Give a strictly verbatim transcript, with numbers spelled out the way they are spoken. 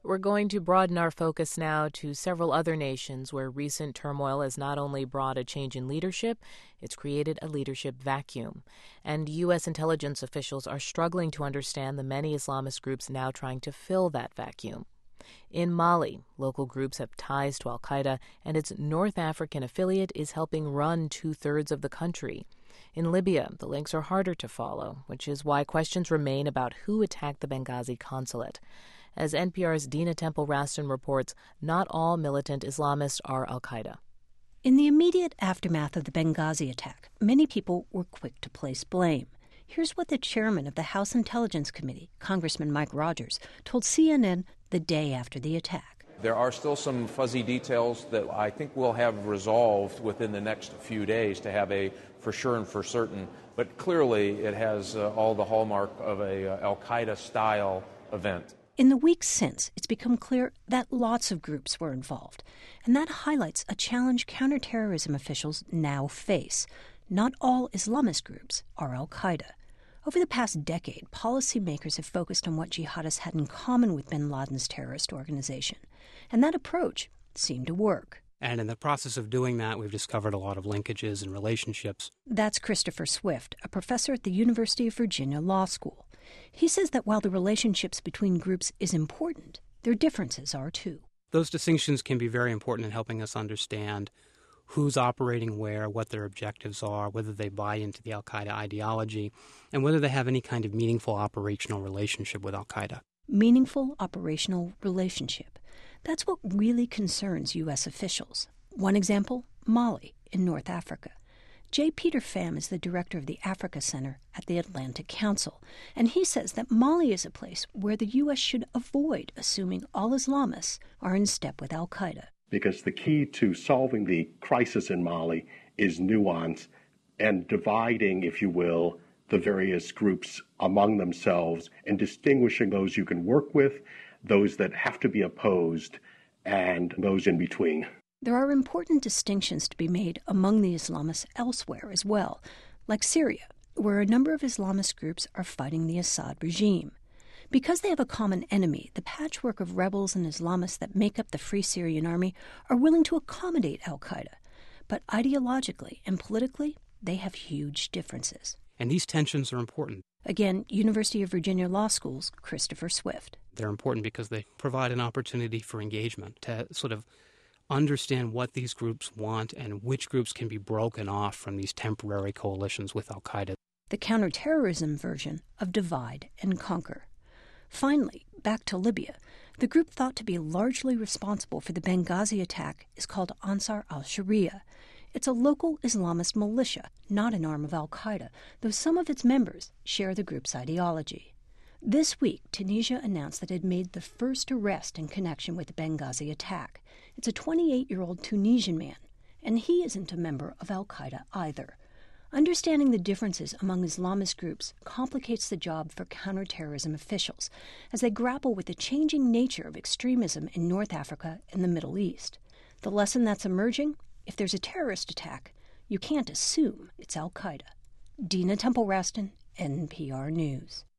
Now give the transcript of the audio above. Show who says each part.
Speaker 1: We're going to broaden our focus now to several other nations where recent turmoil has not only brought a change in leadership, it's created a leadership vacuum. And U S intelligence officials are struggling to understand the many Islamist groups now trying to fill that vacuum. In Mali, local groups have ties to al-Qaeda, and its North African affiliate is helping run two-thirds of the country. In Libya, the links are harder to follow, which is why questions remain about who attacked the Benghazi consulate. As N P R's Dina Temple-Raston reports, not all militant Islamists are al-Qaeda.
Speaker 2: In the immediate aftermath of the Benghazi attack, many people were quick to place blame. Here's what the chairman of the House Intelligence Committee, Congressman Mike Rogers, told C N N the day after the attack.
Speaker 3: There are still some fuzzy details that I think we'll have resolved within the next few days to have a for sure and for certain. But clearly it has uh, all the hallmark of a uh, al-Qaeda-style event.
Speaker 2: In the weeks since, it's become clear that lots of groups were involved. And that highlights a challenge counterterrorism officials now face. Not all Islamist groups are al-Qaeda. Over the past decade, policymakers have focused on what jihadists had in common with bin Laden's terrorist organization. And that approach seemed to work.
Speaker 4: And in the process of doing that, we've discovered a lot of linkages and relationships.
Speaker 2: That's Christopher Swift, a professor at the University of Virginia Law School. He says that while the relationships between groups is important, their differences are too.
Speaker 4: Those distinctions can be very important in helping us understand who's operating where, what their objectives are, whether they buy into the al-Qaeda ideology, and whether they have any kind of meaningful operational relationship with al-Qaeda.
Speaker 2: Meaningful operational relationship. That's what really concerns U S officials. One example, Mali in North Africa. J. Peter Pham is the director of the Africa Center at the Atlantic Council, and he says that Mali is a place where the U S should avoid assuming all Islamists are in step with al-Qaeda.
Speaker 5: Because the key to solving the crisis in Mali is nuance and dividing, if you will, the various groups among themselves and distinguishing those you can work with, those that have to be opposed, and those in between.
Speaker 2: There are important distinctions to be made among the Islamists elsewhere as well, like Syria, where a number of Islamist groups are fighting the Assad regime. Because they have a common enemy, the patchwork of rebels and Islamists that make up the Free Syrian Army are willing to accommodate al-Qaeda. But ideologically and politically, they have huge differences.
Speaker 4: And these tensions are important.
Speaker 2: Again, University of Virginia Law School's Christopher Swift.
Speaker 4: They're important because they provide an opportunity for engagement, to sort of understand what these groups want and which groups can be broken off from these temporary coalitions with al-Qaeda.
Speaker 2: The counterterrorism version of divide and conquer. Finally, back to Libya. The group thought to be largely responsible for the Benghazi attack is called Ansar al-Sharia. It's a local Islamist militia, not an arm of al-Qaeda, though some of its members share the group's ideology. This week, Tunisia announced that it had made the first arrest in connection with the Benghazi attack. It's a twenty-eight-year-old Tunisian man, and he isn't a member of al-Qaeda either. Understanding the differences among Islamist groups complicates the job for counterterrorism officials as they grapple with the changing nature of extremism in North Africa and the Middle East. The lesson that's emerging? If there's a terrorist attack, you can't assume it's al-Qaeda. Dina Temple-Raston, N P R News.